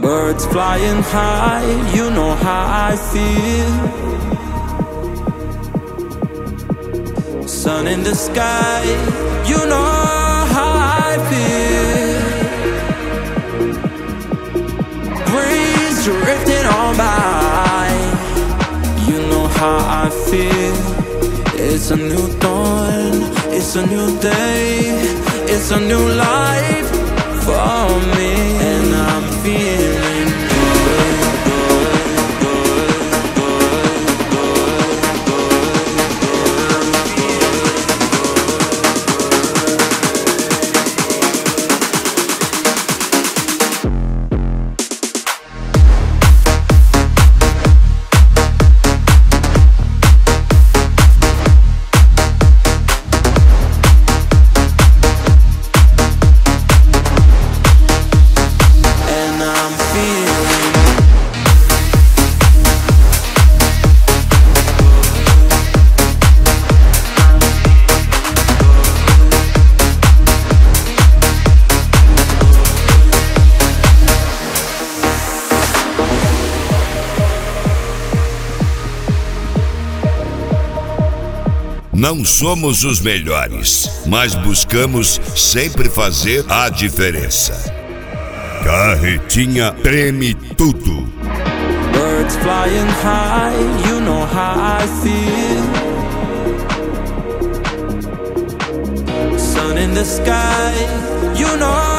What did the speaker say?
Birds flying high, you know how I feel. Sun in the sky, you know how I feel. Breeze drifting on by, you know how I feel. It's a new dawn, it's a new day, it's a new life for me. And I'm feeling good, good, good, good, good, Não somos os melhores, mas buscamos sempre fazer a diferença. Carretinha treme tudo. Birds flying high, you know how I feel. Sun in the sky, you know